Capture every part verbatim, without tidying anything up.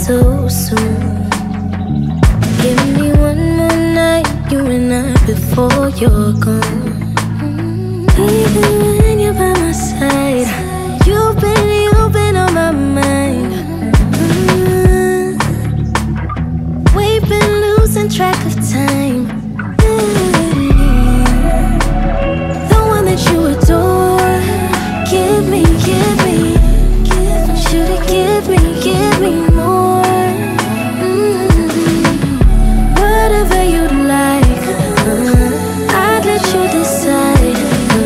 so soon. Give me one more night, you and I, before you're gone. Even when you're by my side, you've been, you've been on my mind. mm. We've been losing track of time. mm. The one that you adore, give me, give me, should it give me, give me more. mm. Whatever you'd like, uh, I'd let you decide.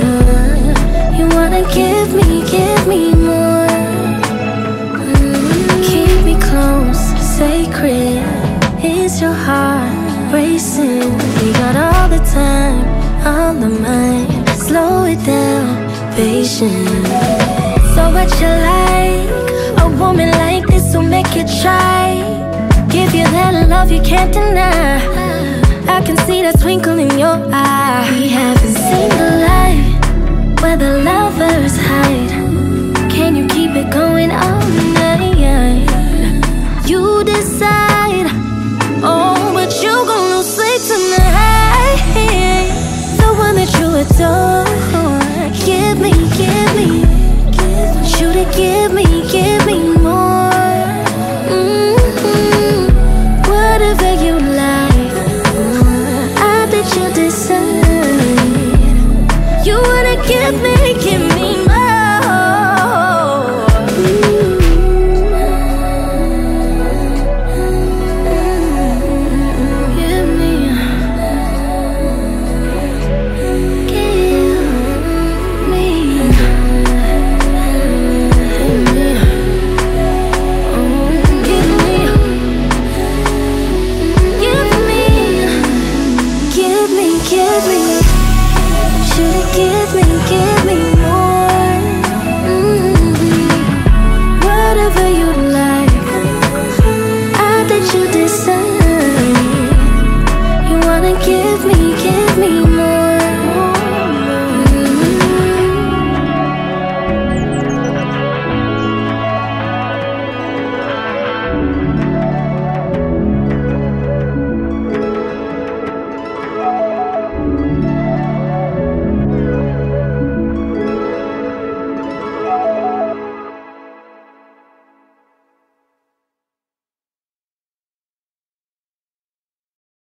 Give me, give me more. mm. Keep me close, sacred. Is your heart racing? We got all the time, all the mind. Slow it down, patient. So what you like? A woman like this will make you try. Give you that love you can't deny. I can see that twinkle in your eye. We haven't seen the light where the lovers hide. Can you keep it going all night?